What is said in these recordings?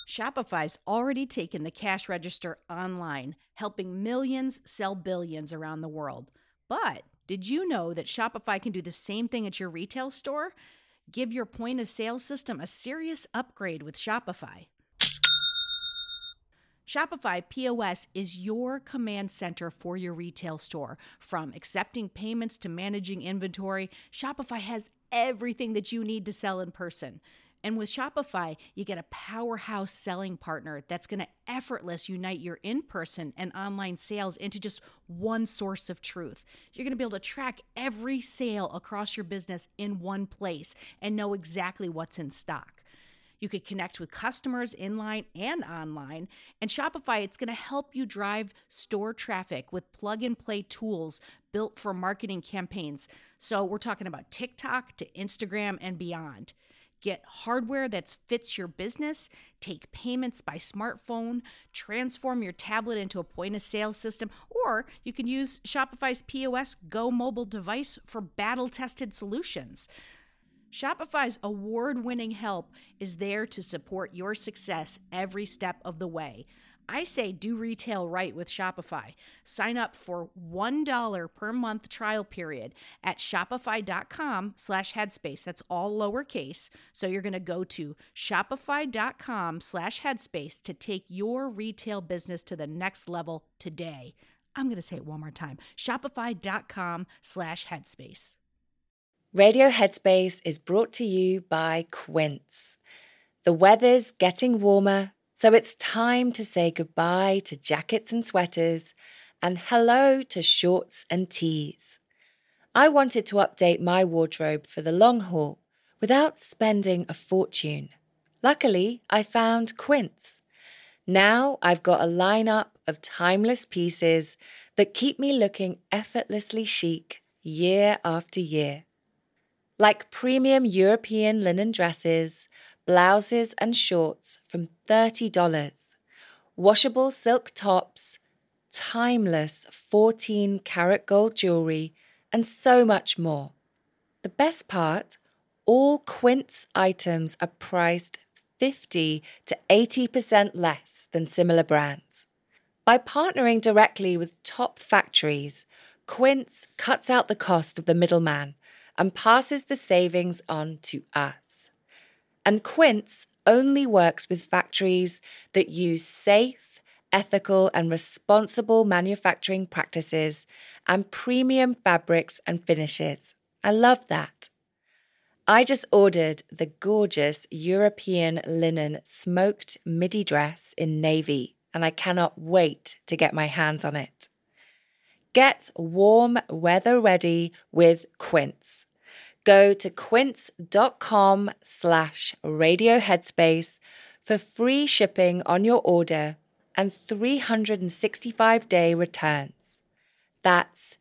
Shopify's already taken the cash register online, helping millions sell billions around the world. But did you know that Shopify can do the same thing at your retail store? Give your point of sale system a serious upgrade with Shopify. Shopify POS is your command center for your retail store. From accepting payments to managing inventory, Shopify has everything that you need to sell in person. And with Shopify, you get a powerhouse selling partner that's going to effortlessly unite your in-person and online sales into just one source of truth. You're going to be able to track every sale across your business in one place and know exactly what's in stock. You could connect with customers inline and online. And Shopify, it's going to help you drive store traffic with plug-and-play tools built for marketing campaigns. So we're talking about TikTok to Instagram and beyond. Get hardware that fits your business, take payments by smartphone, transform your tablet into a point-of-sale system, or you can use Shopify's POS Go mobile device for battle-tested solutions. Shopify's award-winning help is there to support your success every step of the way. I say do retail right with Shopify. Sign up for $1 per month trial period at shopify.com/headspace. That's all lowercase. So you're going to go to shopify.com/headspace to take your retail business to the next level today. I'm going to say it one more time. Shopify.com/headspace. Radio Headspace is brought to you by Quince. The weather's getting warmer, so it's time to say goodbye to jackets and sweaters and hello to shorts and tees. I wanted to update my wardrobe for the long haul without spending a fortune. Luckily, I found Quince. Now I've got a lineup of timeless pieces that keep me looking effortlessly chic year after year. Like premium European linen dresses, blouses and shorts from $30, washable silk tops, timeless 14-karat gold jewelry, and so much more. The best part, all Quince items are priced 50 to 80% less than similar brands. By partnering directly with top factories, Quince cuts out the cost of the middleman and passes the savings on to us. And Quince only works with factories that use safe, ethical, and responsible manufacturing practices and premium fabrics and finishes. I love that. I just ordered the gorgeous European linen smoked midi dress in navy, and I cannot wait to get my hands on it. Get warm weather ready with Quince. Go to quince.com/radioheadspace for free shipping on your order and 365-day returns. That's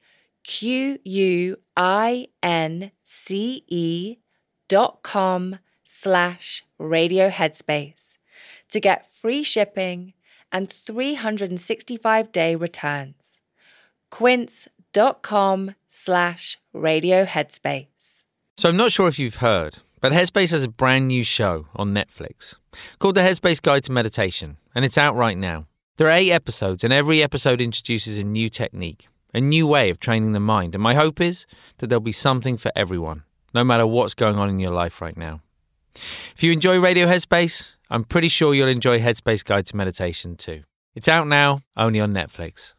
QUINCE.com/radioheadspace to get free shipping and 365-day returns. Quince.com/radioheadspace. So I'm not sure if you've heard, but Headspace has a brand new show on Netflix called The Headspace Guide to Meditation, and it's out right now. There are 8 episodes, and every episode introduces a new technique, a new way of training the mind. And my hope is that there'll be something for everyone, no matter what's going on in your life right now. If you enjoy Radio Headspace, I'm pretty sure you'll enjoy Headspace Guide to Meditation too. It's out now, only on Netflix.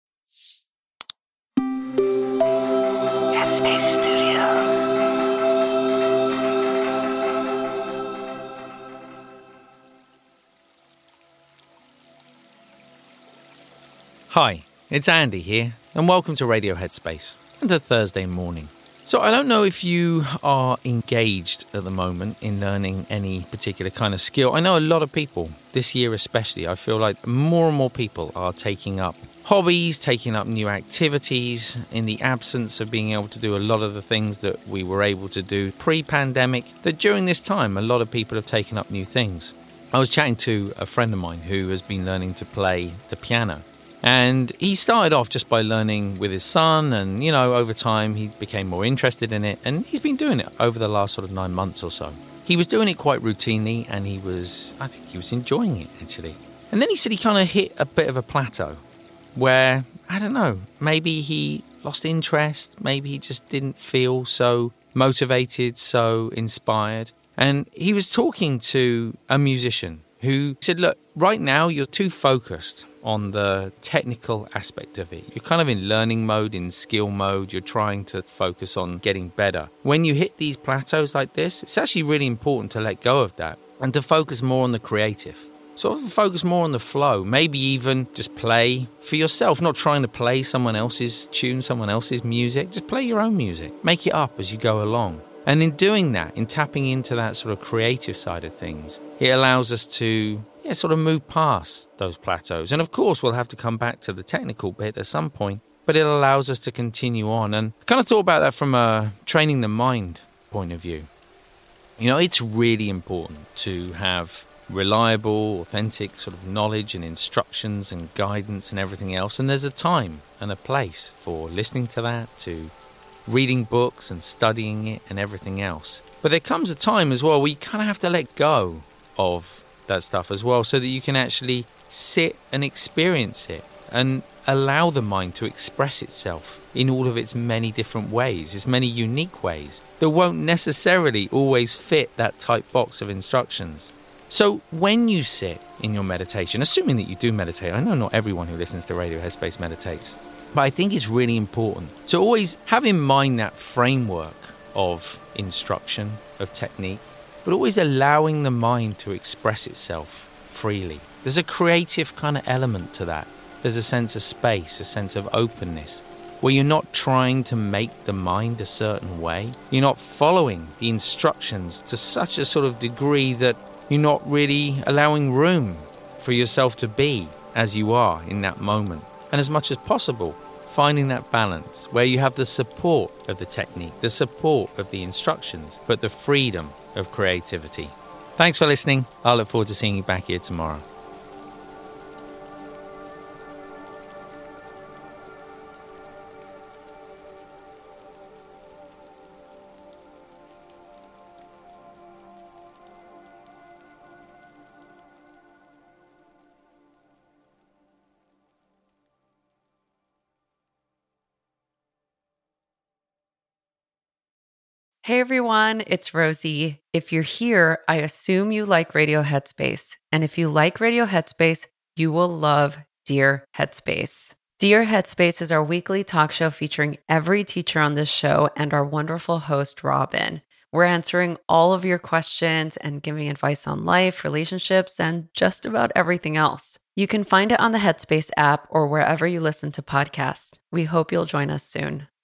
Headspace Studios. Hi, it's Andy here, and welcome to Radio Headspace and to Thursday morning. So I don't know if you are engaged at the moment in learning any particular kind of skill. I know a lot of people, this year especially, I feel like more and more people are taking up hobbies, taking up new activities in the absence of being able to do a lot of the things that we were able to do pre-pandemic, that during this time a lot of people have taken up new things. I was chatting to a friend of mine who has been learning to play the piano. And he started off just by learning with his son, and, you know, over time he became more interested in it, and he's been doing it over the last sort of 9 months or so. he was doing it quite routinely, and I think he was enjoying it, actually. And then he said he kind of hit a bit of a plateau where, I don't know, maybe he lost interest, maybe he just didn't feel so motivated, so inspired. And he was talking to a musician who said, look, right now you're too focused on the technical aspect of it. You're kind of in learning mode, in skill mode. You're trying to focus on getting better. When you hit these plateaus like this, it's actually really important to let go of that and to focus more on the creative. Sort of focus more on the flow, maybe even just play for yourself, not trying to play someone else's tune, someone else's music. Just play your own music. Make it up as you go along. And in doing that, in tapping into that sort of creative side of things, it allows us to sort of move past those plateaus. And of course, we'll have to come back to the technical bit at some point, but it allows us to continue on. And kind of thought about that from a training the mind point of view. You know, it's really important to have reliable, authentic sort of knowledge and instructions and guidance and everything else. And there's a time and a place for listening to that, to reading books and studying it and everything else. But there comes a time as well where you kind of have to let go of that stuff as well, so that you can actually sit and experience it and allow the mind to express itself in all of its many different ways, its many unique ways that won't necessarily always fit that tight box of instructions. So when you sit in your meditation, assuming that you do meditate, I know not everyone who listens to Radio Headspace meditates, but I think it's really important to always have in mind that framework of instruction, of technique, but always allowing the mind to express itself freely. There's a creative kind of element to that. There's a sense of space, a sense of openness, where you're not trying to make the mind a certain way. You're not following the instructions to such a sort of degree that you're not really allowing room for yourself to be as you are in that moment. And as much as possible, finding that balance where you have the support of the technique, the support of the instructions, but the freedom of creativity. Thanks for listening. I look forward to seeing you back here tomorrow. Hey everyone, it's Rosie. If you're here, I assume you like Radio Headspace. And if you like Radio Headspace, you will love Dear Headspace. Dear Headspace is our weekly talk show featuring every teacher on this show and our wonderful host, Robin. We're answering all of your questions and giving advice on life, relationships, and just about everything else. You can find it on the Headspace app or wherever you listen to podcasts. We hope you'll join us soon.